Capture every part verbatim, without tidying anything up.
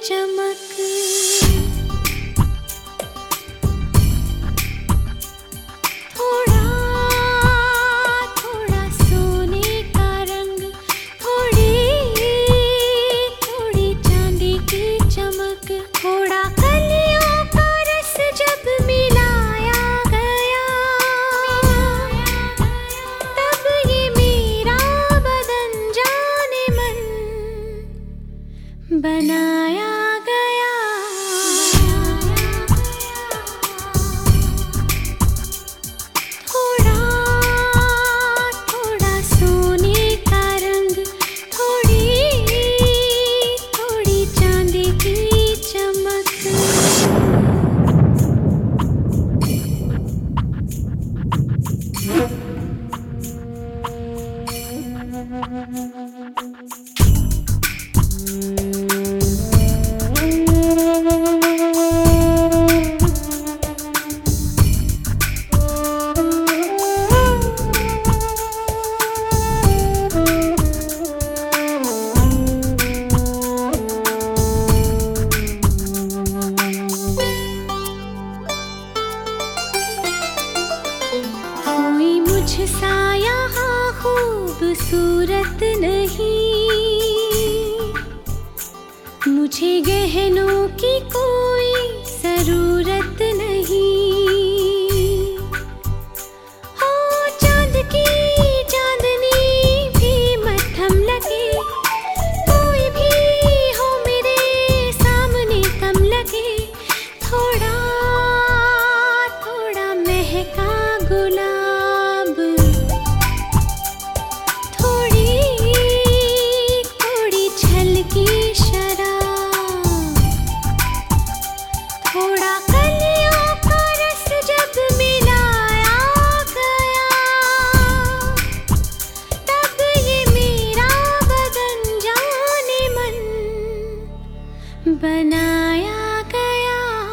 चमक। थोड़ा थोड़ा सोने का रंग, थोड़ी थोड़ी चांदी की चमक। थोड़ा कलियों का रस जब मिलाया गया, तब ये मेरा बदन जाने मन बनाया गया। थोड़ा थोड़ा सोने का रंग, थोड़ी थोड़ी चांदी की चमक। कोई मुझसा यहाँ खूबसूरत नहीं, मुझे गहनों की कोई जरूरत नहीं। हो चांद की चांदनी भी मद्धम लगे, कोई भी हो मेरे सामने कम लगे। थोड़ा थोड़ा महका गुलाब, थोड़ी थोड़ी छलकी शराब। थोड़ा कलियों का रस जब मिलाया गया, तब ये मेरा बदन जाने मन बनाया गया।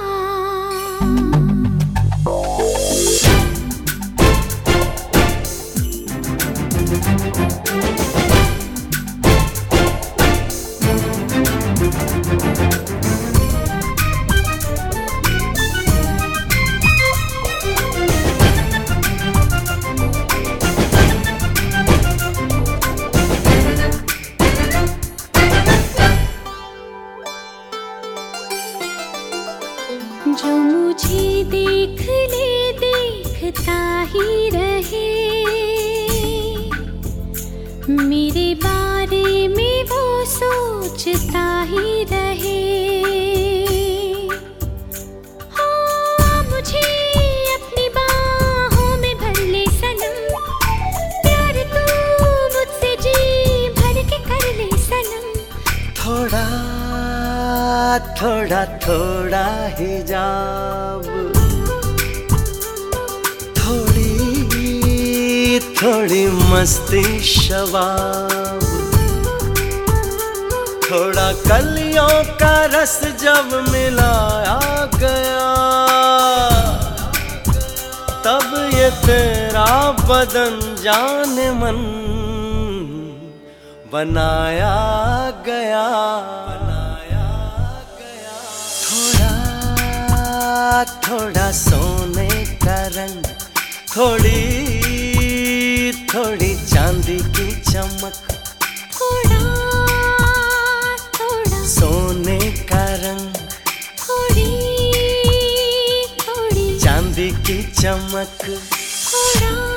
जो मुझे देख ले देखता ही रहे, मेरे बारे में वो सोचता ही रहे। हो मुझे अपनी बाहों में भर ले सनम, प्यार तू मुझसे जी भर के कर ले सनम। थोड़ा थोड़ा थोड़ा हिजाब, थोड़ी थोड़ी मस्ती शबाब। थोड़ा कलियों का रस जब मिलाया गया, तब ये तेरा बदन जाने मन बनाया गया। थोड़ा थोड़ा सोने का रंग, थोड़ी थोड़ी चांदी की चमक। थोड़ा थोड़ा सोने का रंग, थोड़ी थोड़ी चांदी की चमक। थोड़ा